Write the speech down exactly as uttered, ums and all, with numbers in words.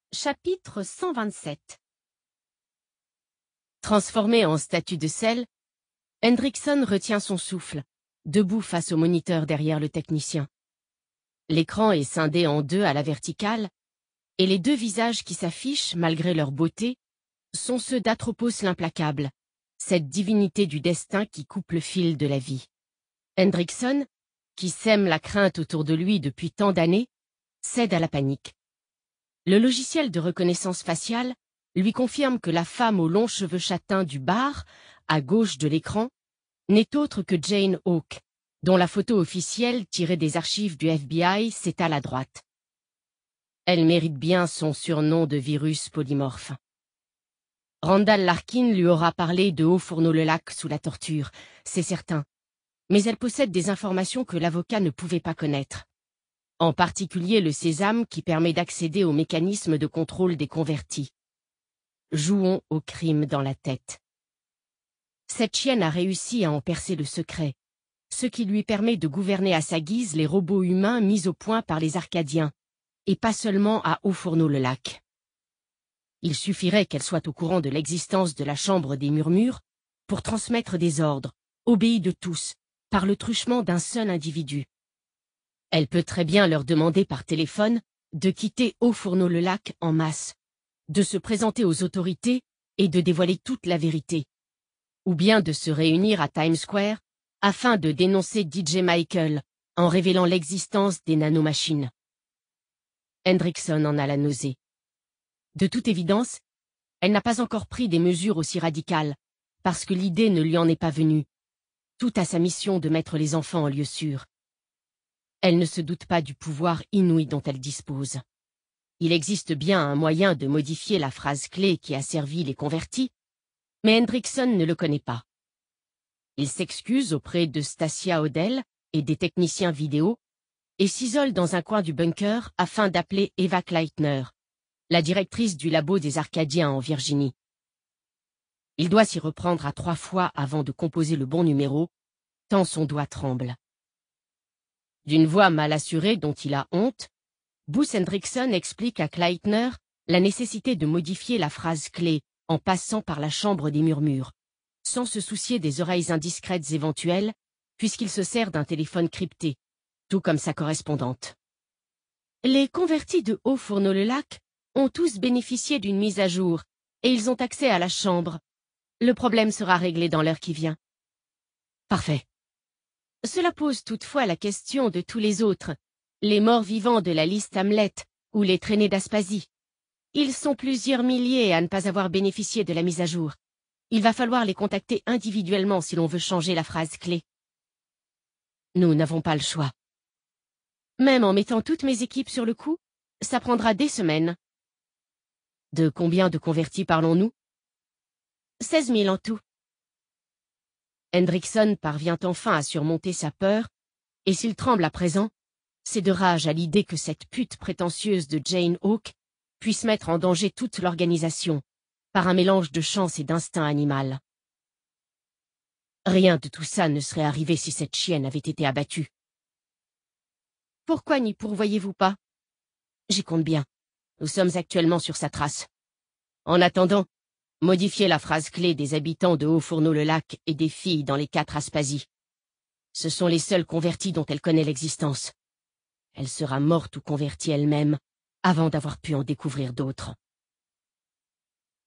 Chapitre cent vingt-sept. Transformé en statue de sel, Hendrickson retient son souffle, debout face au moniteur derrière le technicien. L'écran est scindé en deux à la verticale, et les deux visages qui s'affichent, malgré leur beauté, sont ceux d'Atropos l'implacable, cette divinité du destin qui coupe le fil de la vie. Hendrickson, qui sème la crainte autour de lui depuis tant d'années, cède à la panique. Le logiciel de reconnaissance faciale lui confirme que la femme aux longs cheveux châtains du bar, à gauche de l'écran, n'est autre que Jane Hawke, dont la photo officielle tirée des archives du F B I s'étale à droite. Elle mérite bien son surnom de virus polymorphe. Randall Larkin lui aura parlé de Haut-Fourneau-le-Lac sous la torture, c'est certain, mais elle possède des informations que l'avocat ne pouvait pas connaître. En particulier le sésame qui permet d'accéder au mécanisme de contrôle des convertis. Jouons au crime dans la tête. Cette chienne a réussi à en percer le secret, ce qui lui permet de gouverner à sa guise les robots humains mis au point par les Arcadiens, et pas seulement à Haut-Fourneau-le-Lac. Il suffirait qu'elle soit au courant de l'existence de la Chambre des Murmures pour transmettre des ordres, obéis de tous, par le truchement d'un seul individu. Elle peut très bien leur demander par téléphone de quitter Haut-Fourneau-le-Lac en masse, de se présenter aux autorités et de dévoiler toute la vérité, ou bien de se réunir à Times Square afin de dénoncer D J Michael en révélant l'existence des nanomachines. Hendrickson en a la nausée. De toute évidence, elle n'a pas encore pris des mesures aussi radicales, parce que l'idée ne lui en est pas venue. Tout a sa mission de mettre les enfants en lieu sûr. Elle ne se doute pas du pouvoir inouï dont elle dispose. Il existe bien un moyen de modifier la phrase clé qui a servi les convertis, mais Hendrickson ne le connaît pas. Il s'excuse auprès de Stacia Odell et des techniciens vidéo et s'isole dans un coin du bunker afin d'appeler Eva Kleitner, la directrice du labo des Arcadiens en Virginie. Il doit s'y reprendre à trois fois avant de composer le bon numéro, tant son doigt tremble. D'une voix mal assurée dont il a honte, Booth Hendrickson explique à Kleitner la nécessité de modifier la phrase clé en passant par la Chambre des Murmures, sans se soucier des oreilles indiscrètes éventuelles, puisqu'il se sert d'un téléphone crypté, tout comme sa correspondante. Les convertis de Haut-Fourneau-le-Lac ont tous bénéficié d'une mise à jour, et ils ont accès à la Chambre. Le problème sera réglé dans l'heure qui vient. Parfait. Cela pose toutefois la question de tous les autres, les morts vivants de la liste Hamlet ou les traînées d'Aspasie. Ils sont plusieurs milliers à ne pas avoir bénéficié de la mise à jour. Il va falloir les contacter individuellement si l'on veut changer la phrase clé. Nous n'avons pas le choix. Même en mettant toutes mes équipes sur le coup, ça prendra des semaines. De combien de convertis parlons-nous? seize mille en tout. Hendrickson parvient enfin à surmonter sa peur, et s'il tremble à présent, c'est de rage à l'idée que cette pute prétentieuse de Jane Hawke puisse mettre en danger toute l'organisation, par un mélange de chance et d'instinct animal. Rien de tout ça ne serait arrivé si cette chienne avait été abattue. Pourquoi n'y pourvoyez-vous pas? J'y compte bien. Nous sommes actuellement sur sa trace. En attendant, modifiez la phrase clé des habitants de Haut-Fourneau-le-Lac et des filles dans les quatre Aspasies. Ce sont les seuls convertis dont elle connaît l'existence. Elle sera morte ou convertie elle-même, avant d'avoir pu en découvrir d'autres.